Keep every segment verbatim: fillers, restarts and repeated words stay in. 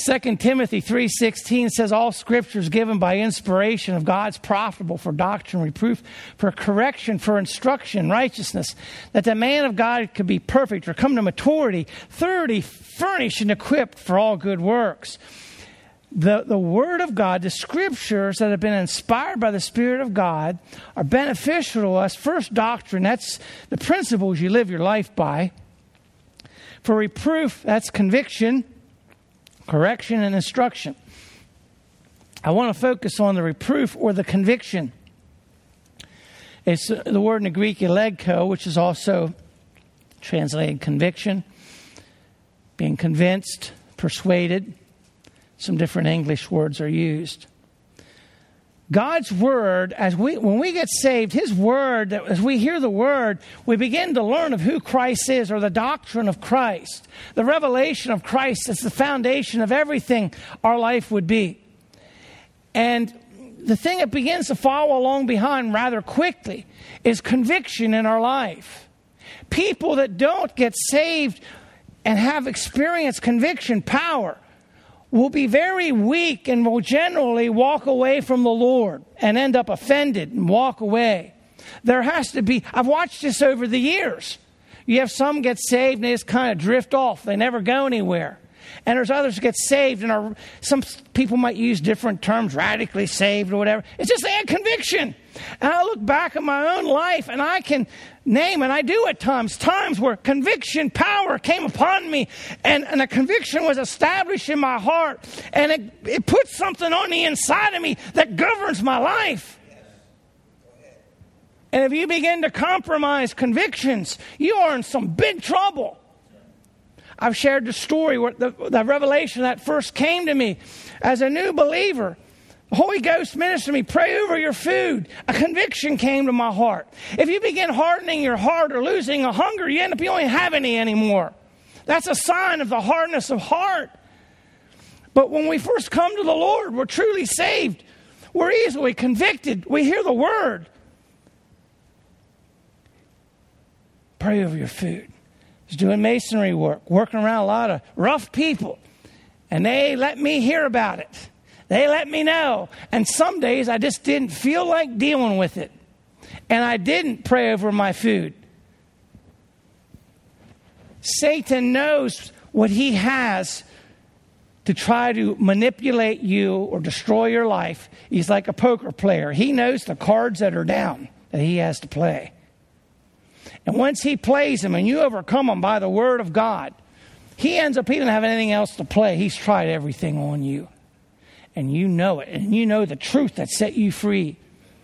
Second Timothy three sixteen says, all Scripture is given by inspiration of God, is profitable for doctrine, reproof, for correction, for instruction, righteousness, that the man of God could be perfect or come to maturity, thoroughly furnished and equipped for all good works. The, the Word of God, the Scriptures that have been inspired by the Spirit of God are beneficial to us. First, doctrine, that's the principles you live your life by. For reproof, that's conviction, correction, and instruction. I want to focus on the reproof or the conviction. It's the word in the Greek elegko, which is also translated conviction, being convinced, persuaded. Some different English words are used. God's Word, as we when we get saved, His Word, as we hear the Word, we begin to learn of who Christ is, or the doctrine of Christ. The revelation of Christ is the foundation of everything our life would be. And the thing that begins to follow along behind rather quickly is conviction in our life. People that don't get saved and have experienced conviction power will be very weak and will generally walk away from the Lord and end up offended and walk away. There has to be, I've watched this over the years. You have some get saved and they just kind of drift off. They never go anywhere. And there's others who get saved and are, some people might use different terms, radically saved or whatever. It's just they had conviction. And I look back at my own life and I can name, and I do at times, times where conviction power came upon me and, and a conviction was established in my heart. And it, it puts something on the inside of me that governs my life. And if you begin to compromise convictions, you are in some big trouble. I've shared the story, where the, the revelation that first came to me as a new believer. The Holy Ghost ministered to me, pray over your food. A conviction came to my heart. If you begin hardening your heart or losing a hunger, you end up, you don't have any anymore. That's a sign of the hardness of heart. But when we first come to the Lord, we're truly saved. We're easily convicted. We hear the word. Pray over your food. I was doing masonry work, working around a lot of rough people. And they let me hear about it. They let me know. And some days I just didn't feel like dealing with it. And I didn't pray over my food. Satan knows what he has to try to manipulate you or destroy your life. He's like a poker player. He knows the cards that are down that he has to play. And once he plays them and you overcome them by the word of God, he ends up, he doesn't have anything else to play. He's tried everything on you. And you know it. And you know the truth that set you free.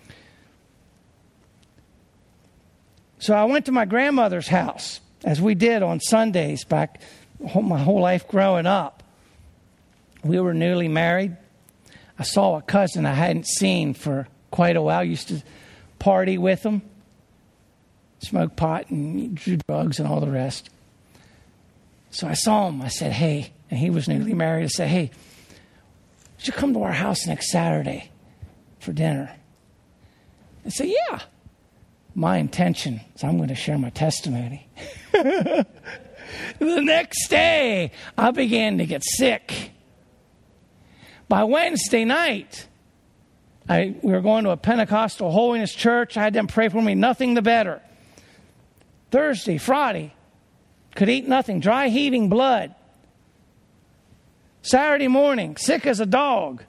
So I went to my grandmother's house, as we did on Sundays back my whole life growing up. We were newly married. I saw a cousin I hadn't seen for quite a while. I used to party with him, smoke pot and do drugs and all the rest. So I saw him. I said, hey, and he was newly married. I said, hey, would you come to our house next Saturday for dinner? I said, yeah. My intention is I'm going to share my testimony. The next day, I began to get sick. By Wednesday night, I, we were going to a Pentecostal holiness church. I had them pray for me, nothing the better. Thursday, Friday, could eat nothing, dry heaving blood. Saturday morning, sick as a dog.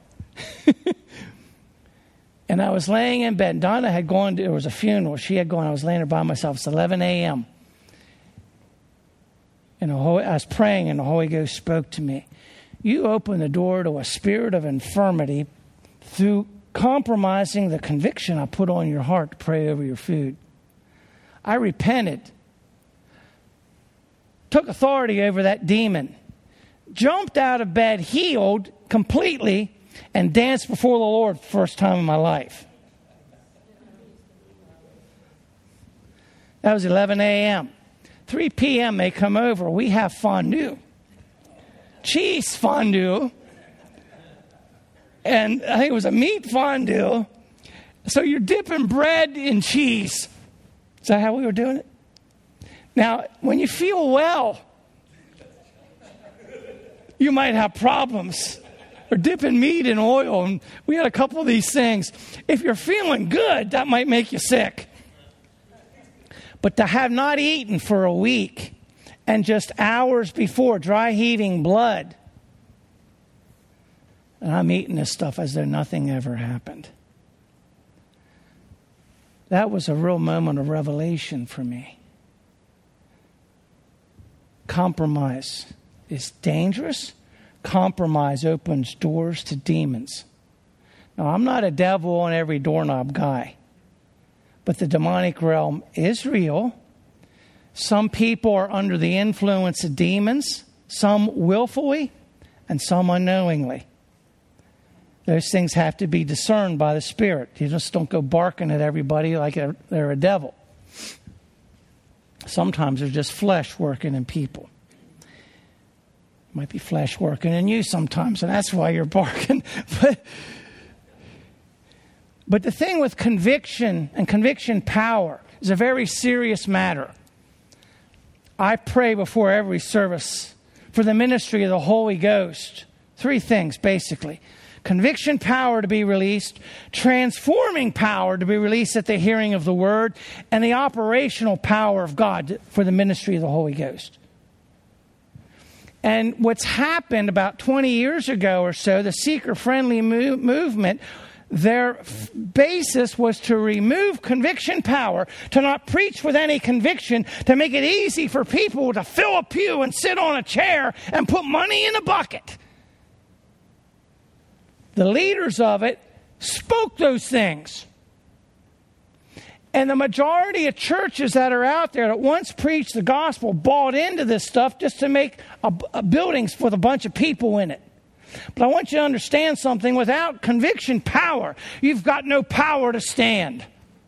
And I was laying in bed. Donna had gone, to, there was a funeral. She had gone, I was laying there by myself. It's eleven a.m. And the Holy, I was praying and the Holy Ghost spoke to me. You open the door to a spirit of infirmity through compromising the conviction I put on your heart to pray over your food. I repented. Took authority over that demon. Jumped out of bed, healed completely, and danced before the Lord for the first time in my life. That was eleven a.m. three p.m. they come over. We have fondue. Cheese fondue. And I think it was a meat fondue. So you're dipping bread in cheese. Is that how we were doing it? Now, when you feel well, you might have problems. Or dipping meat in oil. And we had a couple of these things. If you're feeling good, that might make you sick. But to have not eaten for a week and just hours before, dry heaving blood. And I'm eating this stuff as though nothing ever happened. That was a real moment of revelation for me. Compromise is dangerous. Compromise opens doors to demons. Now, I'm not a devil on every doorknob guy, but the demonic realm is real. Some people are under the influence of demons, some willfully, and some unknowingly. Those things have to be discerned by the Spirit. You just don't go barking at everybody like they're a devil. Sometimes there's just flesh working in people. Might be flesh working in you sometimes, and that's why you're barking. But, but the thing with conviction and conviction power is a very serious matter. I pray before every service for the ministry of the Holy Ghost. Three things, basically. Conviction power to be released, transforming power to be released at the hearing of the Word, and the operational power of God for the ministry of the Holy Ghost. And what's happened about twenty years ago or so, the seeker-friendly move, movement, their f- basis was to remove conviction power, to not preach with any conviction, to make it easy for people to fill a pew and sit on a chair and put money in a bucket. The leaders of it spoke those things. And the majority of churches that are out there that once preached the gospel bought into this stuff just to make a, a buildings with a bunch of people in it. But I want you to understand something. Without conviction power, you've got no power to stand.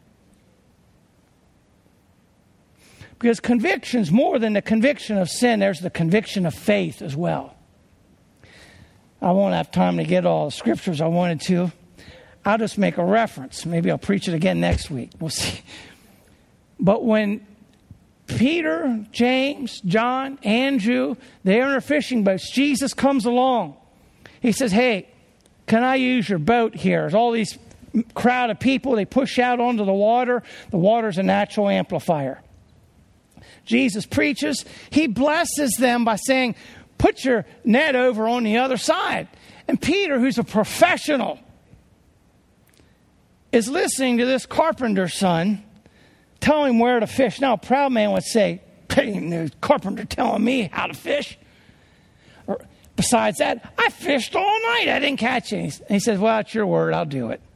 Because conviction's more than the conviction of sin. There's the conviction of faith as well. I won't have time to get all the scriptures I wanted to. I'll just make a reference. Maybe I'll preach it again next week. We'll see. But when Peter, James, John, Andrew, they're in their fishing boats, Jesus comes along. He says, hey, can I use your boat here? There's all these crowd of people. They push out onto the water. The water's a natural amplifier. Jesus preaches. He blesses them by saying, put your net over on the other side. And Peter, who's a professional, is listening to this carpenter's son tell him where to fish. Now, a proud man would say, hey, the carpenter telling me how to fish. Or, besides that, I fished all night. I didn't catch any. And he says, well, it's your word. I'll do it.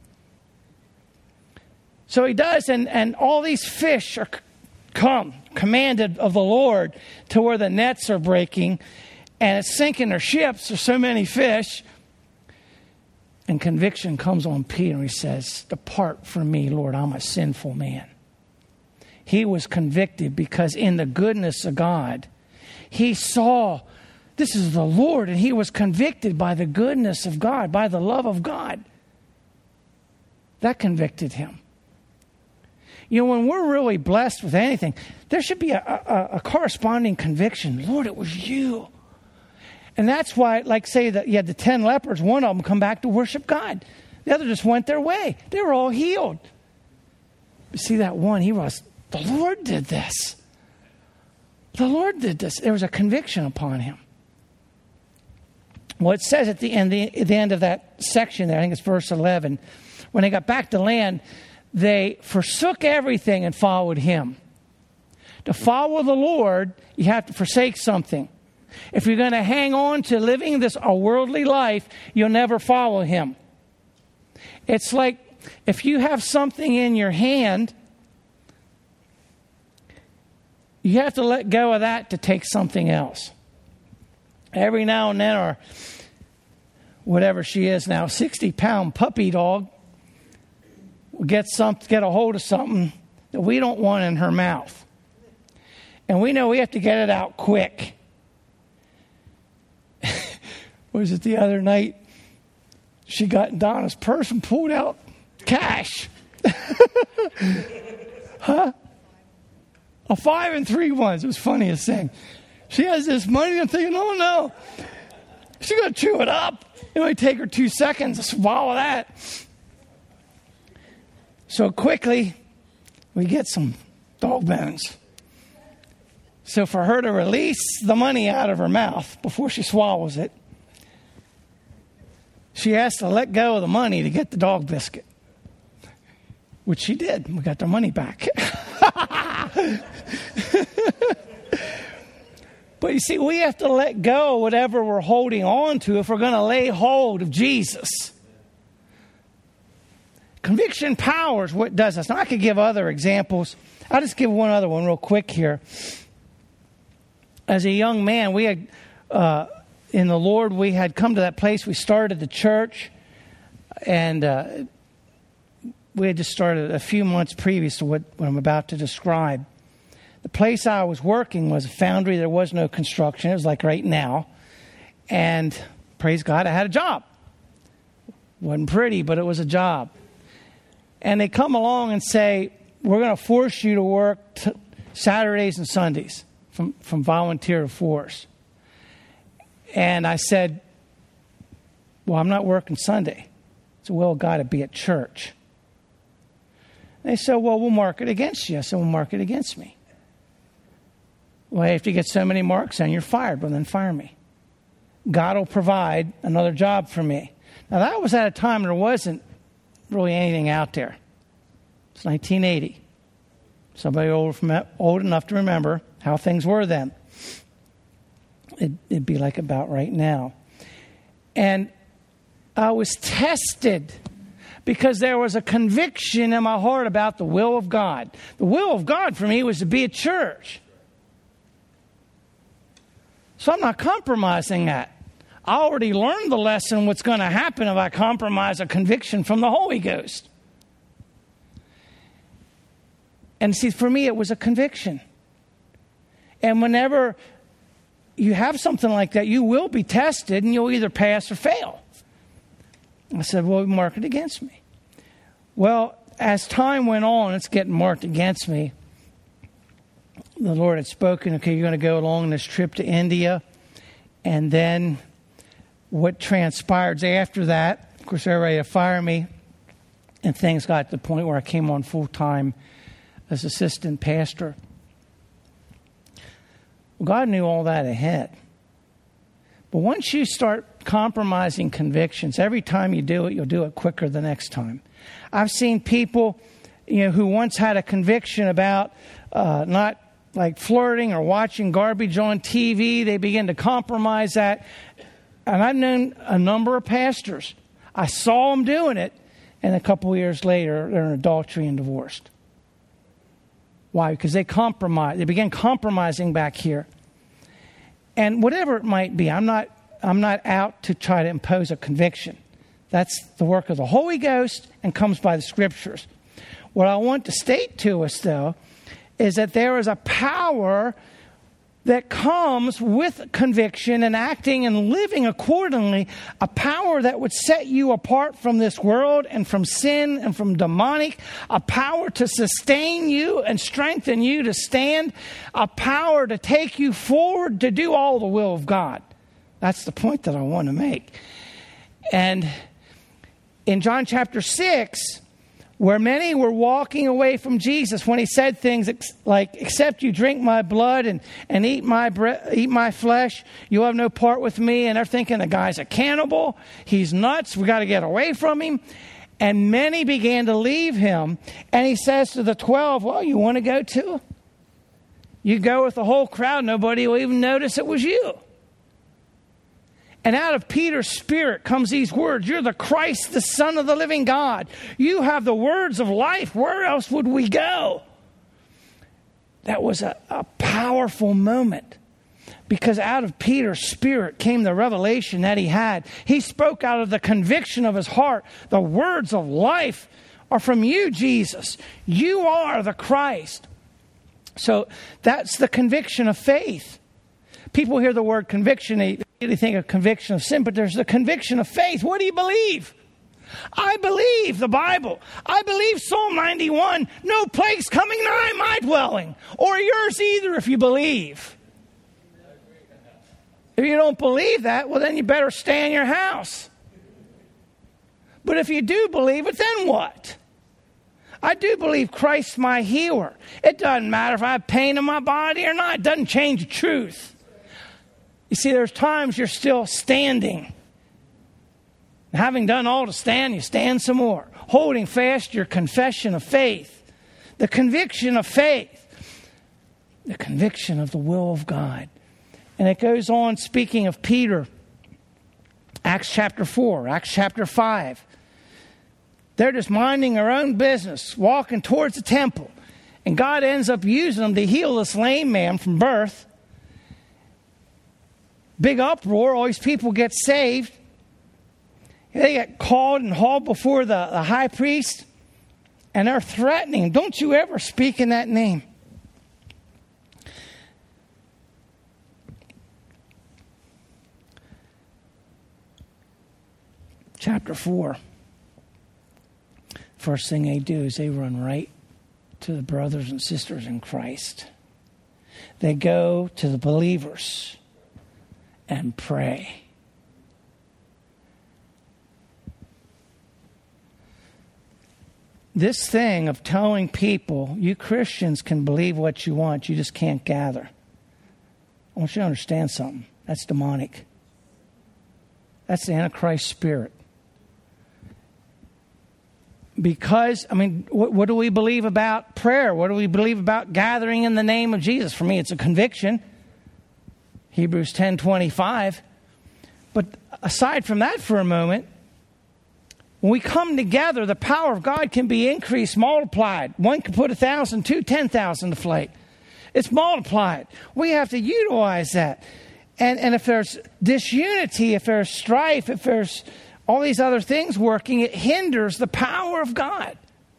So he does, and, and all these fish are come, commanded of the Lord, to where the nets are breaking, and it's sinking their ships. There's so many fish. And conviction comes on Peter. He says, depart from me, Lord, I'm a sinful man. He was convicted because in the goodness of God, he saw this is the Lord, and he was convicted by the goodness of God, by the love of God. That convicted him. You know, when we're really blessed with anything, there should be a, a, a corresponding conviction. Lord, it was you. And that's why, like say that you had the ten lepers, one of them come back to worship God. The other just went their way. They were all healed. But see that one, he was, the Lord did this. The Lord did this. There was a conviction upon him. Well, it says at the end, the, at the end of that section there, I think it's verse eleven, when they got back to land, they forsook everything and followed him. To follow the Lord, you have to forsake something. If you're going to hang on to living this a worldly life, you'll never follow him. It's like if you have something in your hand, you have to let go of that to take something else. Every now and then, our whatever she is now, sixty-pound puppy dog will get some, get a hold of something that we don't want in her mouth. And we know we have to get it out quick. Was it the other night? She got in Donna's purse and pulled out cash. Huh? A five and three ones. It was the funniest thing. She has this money. I'm thinking, oh no. She's going to chew it up. It only take her two seconds to swallow that. So quickly, we get some dog bones. So for her to release the money out of her mouth before she swallows it, she has to let go of the money to get the dog biscuit, which she did. We got the money back. But you see, we have to let go of whatever we're holding on to if we're going to lay hold of Jesus. Conviction power is what does this. Now, I could give other examples. I'll just give one other one real quick here. As a young man, we had, uh, in the Lord, we had come to that place. We started the church, and uh, we had just started a few months previous to what, what I'm about to describe. The place I was working was a foundry. There was no construction. It was like right now. And praise God, I had a job. Wasn't pretty, but it was a job. And they come along and say, we're going to force you to work t- Saturdays and Sundays from, from volunteer to force. And I said, well, I'm not working Sunday. So, well, got to be at church. They said, well, we'll mark it against you. I said, we'll mark it against me. Well, if you get so many marks, then you're fired. Well, then fire me. God will provide another job for me. Now, that was at a time there wasn't really anything out there. It's nineteen eighty. Somebody old, from, old enough to remember how things were then. It, it'd be like about right now. And I was tested because there was a conviction in my heart about the will of God. The will of God for me was to be at church. So I'm not compromising that. I already learned the lesson what's going to happen if I compromise a conviction from the Holy Ghost. And see, for me, it was a conviction. And whenever you have something like that, you will be tested and you'll either pass or fail. I said, well, mark it against me. Well, as time went on, it's getting marked against me. The Lord had spoken, okay, you're going to go along this trip to India. And then what transpired after that, of course, they were ready to fire me. And things got to the point where I came on full-time as assistant pastor. Well, God knew all that ahead. But once you start compromising convictions, every time you do it, you'll do it quicker the next time. I've seen people, you know, who once had a conviction about uh, not like flirting or watching garbage on T V. They begin to compromise that. And I've known a number of pastors. I saw them doing it, and a couple of years later, they're in adultery and divorced. Why? Because they compromised. They began compromising back here. And whatever it might be, I'm not, I'm not out to try to impose a conviction. That's the work of the Holy Ghost and comes by the Scriptures. What I want to state to us, though, is that there is a power that comes with conviction and acting and living accordingly, a power that would set you apart from this world and from sin and from demonic, a power to sustain you and strengthen you to stand, a power to take you forward to do all the will of God. That's the point that I want to make. And in John chapter six, where many were walking away from Jesus when he said things like, except you drink my blood and, and eat my bre- eat my flesh, you'll have no part with me. And they're thinking the guy's a cannibal. He's nuts. We got to get away from him. And many began to leave him. And he says to the twelve, well, you want to go too? You go with the whole crowd. Nobody will even notice it was you. And out of Peter's spirit comes these words, you're the Christ, the Son of the living God. You have the words of life. Where else would we go? That was a, a powerful moment, because out of Peter's spirit came the revelation that he had. He spoke out of the conviction of his heart. The words of life are from you, Jesus. You are the Christ. So that's the conviction of faith. People hear the word conviction, they They think of conviction of sin, but there's the conviction of faith. What do you believe? I believe the Bible. I believe Psalm ninety-one. No plague's coming nigh my dwelling, or yours either if you believe. If you don't believe that, well, then you better stay in your house. But if you do believe it, then what? I do believe Christ's my healer. It doesn't matter if I have pain in my body or not. It doesn't change the truth. You see, there's times you're still standing. Having done all to stand, you stand some more. Holding fast your confession of faith. The conviction of faith. The conviction of the will of God. And it goes on speaking of Peter. Acts chapter four, Acts chapter five. They're just minding their own business, walking towards the temple. And God ends up using them to heal this lame man from birth. Big uproar, all these people get saved. They get called and hauled before the, the high priest. And they're threatening, don't you ever speak in that name. Chapter four. First thing they do is they run right to the brothers and sisters in Christ. They go to the believers and pray. This thing of telling people, you Christians can believe what you want, you just can't gather. I want you to understand something. That's demonic. That's the Antichrist spirit. Because, I mean, what, what do we believe about prayer? What do we believe about gathering in the name of Jesus? For me, it's a conviction. Hebrews ten twenty-five. But aside from that for a moment, when we come together, the power of God can be increased, multiplied. One can put a thousand, two, ten thousand to flight. It's multiplied. We have to utilize that. And, and if there's disunity, if there's strife, if there's all these other things working, it hinders the power of God.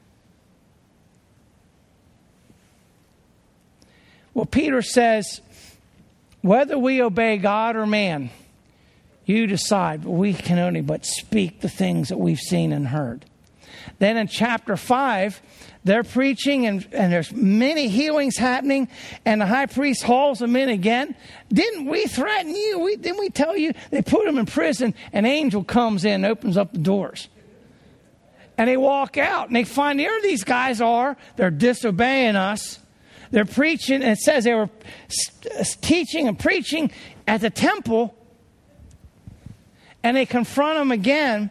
Well, Peter says, whether we obey God or man, you decide. But we can only but speak the things that we've seen and heard. Then in chapter five, they're preaching and, and there's many healings happening, and the high priest hauls them in again. Didn't we threaten you? We, didn't we tell you? They put them in prison. An angel comes in and opens up the doors. And they walk out and they find here these guys are. They're disobeying us. They're preaching, and it says they were teaching and preaching at the temple. And they confront them again.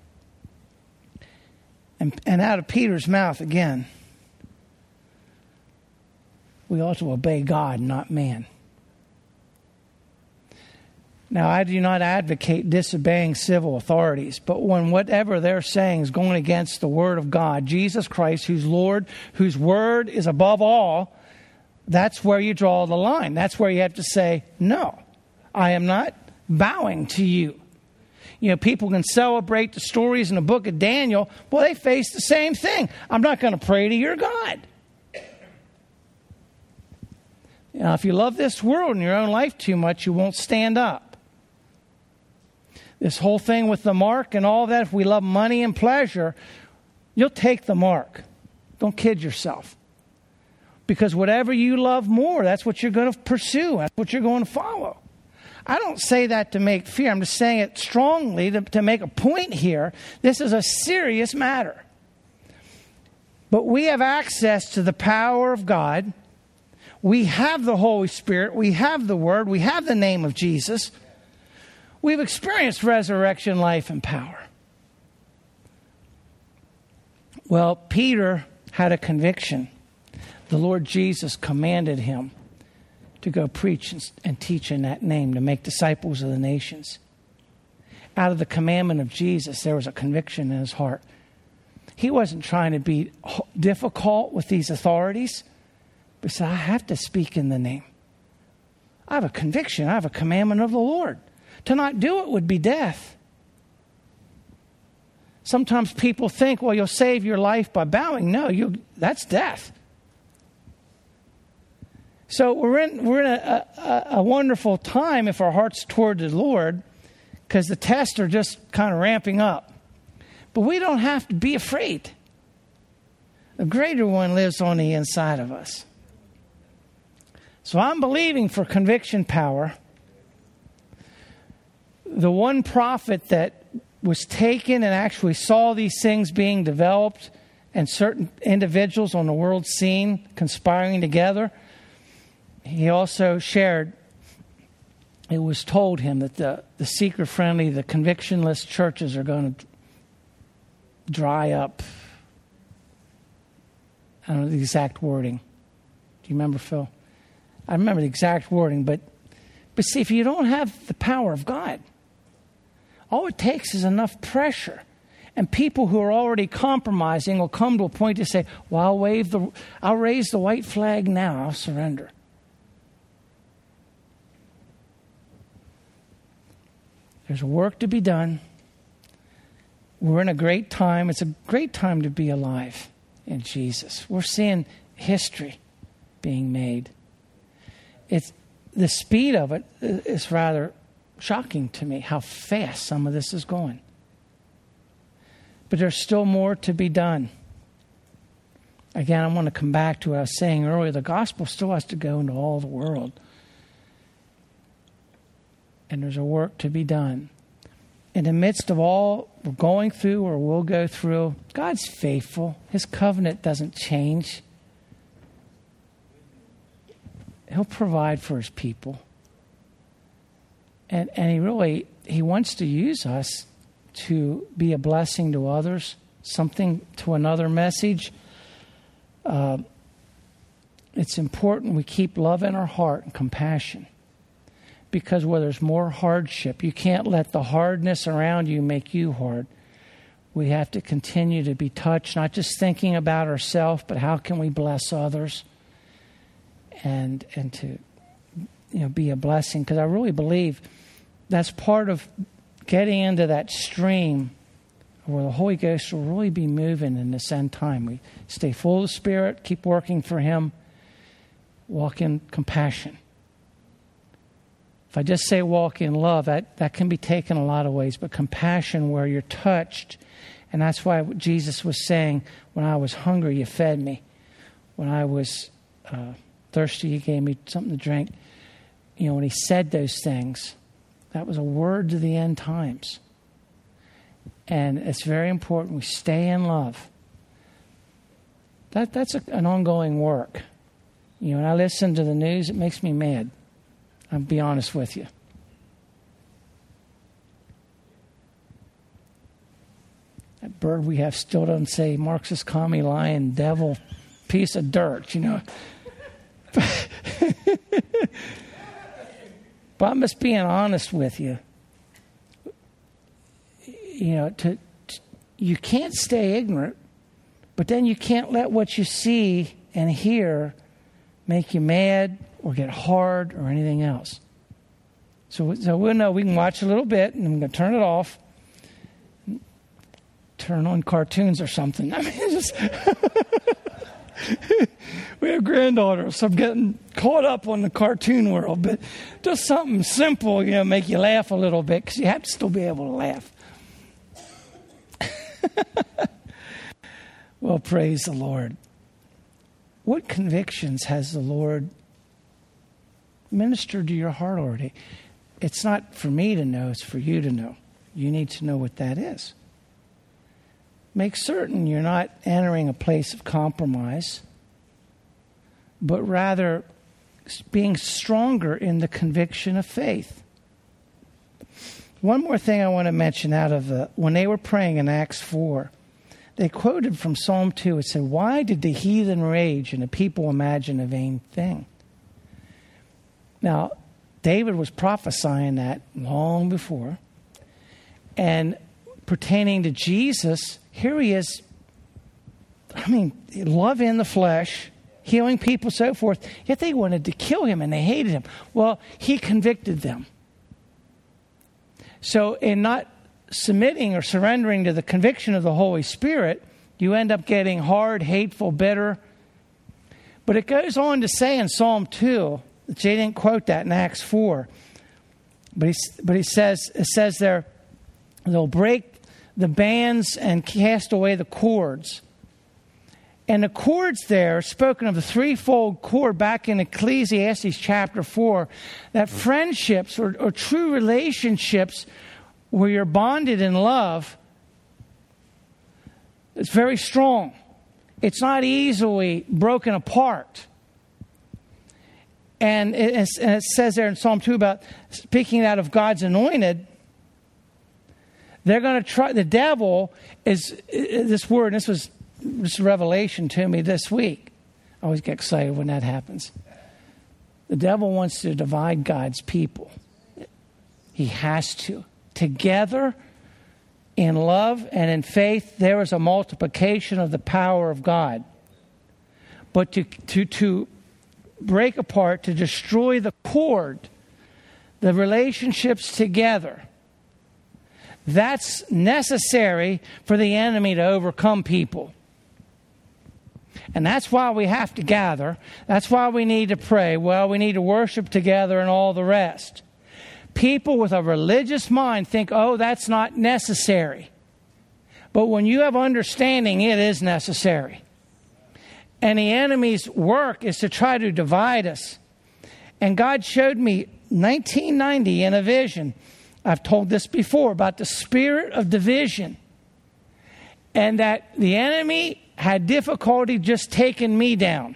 And, and out of Peter's mouth again, we ought to obey God, not man. Now, I do not advocate disobeying civil authorities, but when whatever they're saying is going against the Word of God, Jesus Christ, who's Lord, whose Word is above all, that's where you draw the line. That's where you have to say, no, I am not bowing to you. You know, people can celebrate the stories in the book of Daniel. Well, they face the same thing. I'm not going to pray to your God. You know, if you love this world and your own life too much, you won't stand up. This whole thing with the mark and all that, if we love money and pleasure, you'll take the mark. Don't kid yourself. Because whatever you love more, that's what you're going to pursue. That's what you're going to follow. I don't say that to make fear. I'm just saying it strongly to, to make a point here. This is a serious matter. But we have access to the power of God. We have the Holy Spirit. We have the Word. We have the name of Jesus. We've experienced resurrection, life, and power. Well, Peter had a conviction. The Lord Jesus commanded him to go preach and teach in that name, to make disciples of the nations. Out of the commandment of Jesus, there was a conviction in his heart. He wasn't trying to be difficult with these authorities, but he said, I have to speak in the name. I have a conviction. I have a commandment of the Lord. To not do it would be death. Sometimes people think, well, you'll save your life by bowing. No, you that's death. So we're in we're in a, a, a wonderful time if our heart's toward the Lord, because the tests are just kind of ramping up. But we don't have to be afraid. The greater one lives on the inside of us. So I'm believing for conviction power. the one prophet that was taken and actually saw these things being developed and certain individuals on the world scene conspiring together, he also shared, it was told him that the, the seeker-friendly, the convictionless churches are going to dry up. I don't know the exact wording. Do you remember, Phil? I remember the exact wording, but but see, if you don't have the power of God, all it takes is enough pressure. And people who are already compromising will come to a point to say, well, I'll wave the, I'll raise the white flag now, I'll surrender. There's work to be done. We're in a great time. It's a great time to be alive in Jesus. We're seeing history being made. It's the speed of it is rather shocking to me, how fast some of this is going. But there's still more to be done. Again, I want to come back to what I was saying earlier. The gospel still has to go into all the world. And there's a work to be done. In the midst of all we're going through or will go through, God's faithful. His covenant doesn't change. He'll provide for his people. And and he really, he wants to use us to be a blessing to others, something to another message. Uh, it's important we keep love in our heart and compassion. Because where there's more hardship, you can't let the hardness around you make you hard. We have to continue to be touched, not just thinking about ourselves, but how can we bless others and and to you know be a blessing. Because I really believe that's part of getting into that stream where the Holy Ghost will really be moving in this end time. We stay full of the Spirit, keep working for Him, walk in compassion. If I just say walk in love, that, that can be taken a lot of ways. But compassion where you're touched. And that's why Jesus was saying, when I was hungry, you fed me. When I was uh, thirsty, you gave me something to drink. You know, when he said those things, that was a word to the end times. And it's very important we stay in love. That That's a, an ongoing work. You know, when I listen to the news, it makes me mad. I'll be honest with you. That bird we have still doesn't say Marxist, commie, lion, devil, piece of dirt, you know. But I'm just being honest with you. You know, to, to you can't stay ignorant, but then you can't let what you see and hear make you mad or get hard or anything else. So, so we'll know we can watch a little bit and I'm going to turn it off. Turn on cartoons or something. I mean, it's just we have granddaughters, so I'm getting caught up on the cartoon world. But just something simple, you know, make you laugh a little bit because you have to still be able to laugh. Well, praise the Lord. What convictions has the Lord ministered to your heart already? It's not for me to know, it's for you to know. You need to know what that is. Make certain you're not entering a place of compromise, but rather being stronger in the conviction of faith. One more thing I want to mention out of the, when they were praying in Acts four, they quoted from Psalm two. It said, "Why did the heathen rage and the people imagine a vain thing?" Now, David was prophesying that long before. And pertaining to Jesus, here he is, I mean, love in the flesh, healing people, so forth. Yet they wanted to kill him and they hated him. Well, he convicted them. So in not submitting or surrendering to the conviction of the Holy Spirit, you end up getting hard, hateful, bitter. But it goes on to say in Psalm two, they didn't quote that in Acts four. But he, but he says, it says there, they'll break the bands and cast away the cords. And the cords there, spoken of the threefold cord back in Ecclesiastes chapter four, that friendships or, or true relationships where you're bonded in love, it's very strong. It's not easily broken apart. And it, and it says there in Psalm two about speaking out of God's anointed, they're going to try, the devil is, this word, this was this revelation to me this week. I always get excited when that happens. The devil wants to divide God's people. He has to. Together, in love and in faith, there is a multiplication of the power of God. But to to to break apart, to destroy the cord, the relationships together, that's necessary for the enemy to overcome people. And that's why we have to gather. That's why we need to pray. Well, we need to worship together and all the rest. People with a religious mind think, oh, that's not necessary. But when you have understanding, it is necessary. And the enemy's work is to try to divide us. And God showed me nineteen ninety in a vision. I've told this before about the spirit of division. And that the enemy had difficulty just taking me down.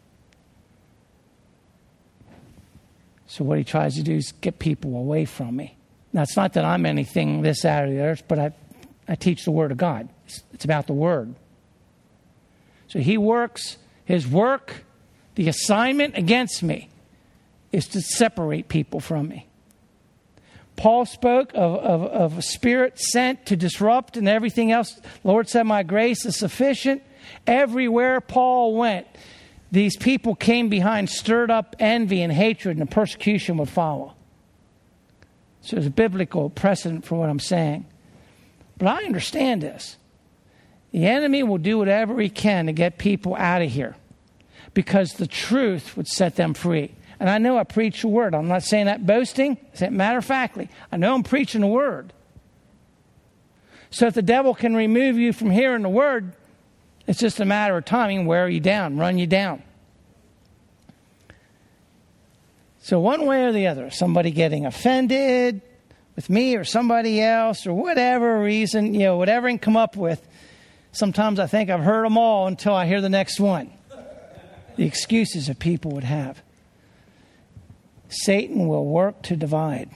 So what he tries to do is get people away from me. Now, it's not that I'm anything this out of the earth, but I, I teach the Word of God. It's, it's about the Word. So he works, his work, the assignment against me is to separate people from me. Paul spoke of, of, of a spirit sent to disrupt and everything else. The Lord said, my grace is sufficient. Everywhere Paul went, these people came behind, stirred up envy and hatred, and the persecution would follow. So there's a biblical precedent for what I'm saying. But I understand this. The enemy will do whatever he can to get people out of here because the truth would set them free. And I know I preach the word. I'm not saying that boasting. I say it matter-of-factly. I know I'm preaching the word. So if the devil can remove you from hearing the word, it's just a matter of time. He can wear you down, run you down. So one way or the other, somebody getting offended with me or somebody else or whatever reason, you know, whatever I can come up with, sometimes I think I've heard them all until I hear the next one. The excuses that people would have. Satan will work to divide.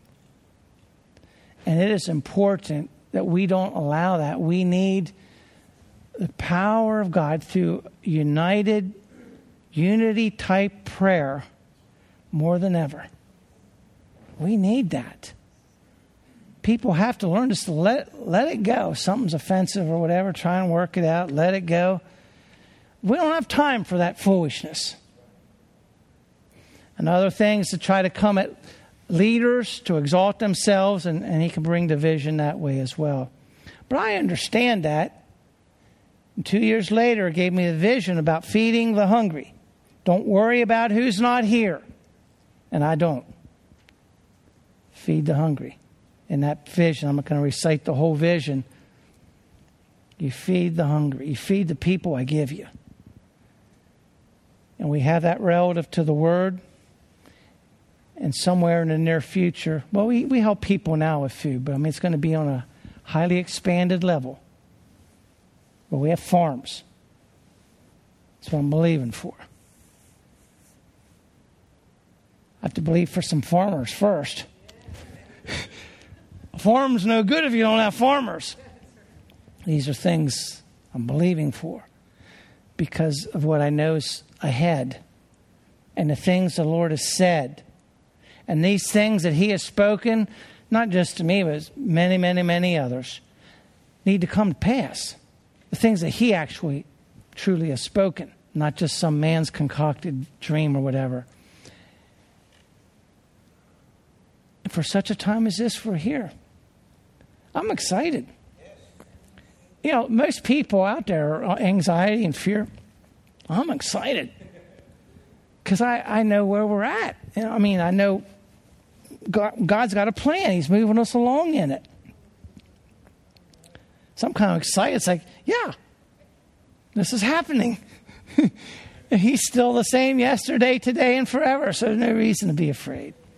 And it is important that we don't allow that. We need the power of God through united, unity-type prayer more than ever. We need that. People have to learn just to let, let it go. If something's offensive or whatever, try and work it out. Let it go. We don't have time for that foolishness. Another thing is to try to come at leaders to exalt themselves, and, and he can bring division that way as well. But I understand that. And two years later, it gave me a vision about feeding the hungry. Don't worry about who's not here. And I don't. Feed the hungry. In that vision, I'm not going to recite the whole vision. You feed the hungry. You feed the people I give you. And we have that relative to the Word. And somewhere in the near future, well, we, we help people now with food, but I mean, it's going to be on a highly expanded level. But we have farms. That's what I'm believing for. I have to believe for some farmers first. A farm's no good if you don't have farmers. These are things I'm believing for because of what I know is ahead and the things the Lord has said. And these things that he has spoken, not just to me, but many, many, many others, need to come to pass. The things that he actually truly has spoken, not just some man's concocted dream or whatever. And for such a time as this, we're here. I'm excited. You know, most people out there are anxiety and fear. I'm excited because I, I know where we're at. You know, I mean, I know God, God's got a plan. He's moving us along in it. So I'm kind of excited. It's like, yeah, This is happening. And he's still the same yesterday, today, and forever. So there's no reason to be afraid.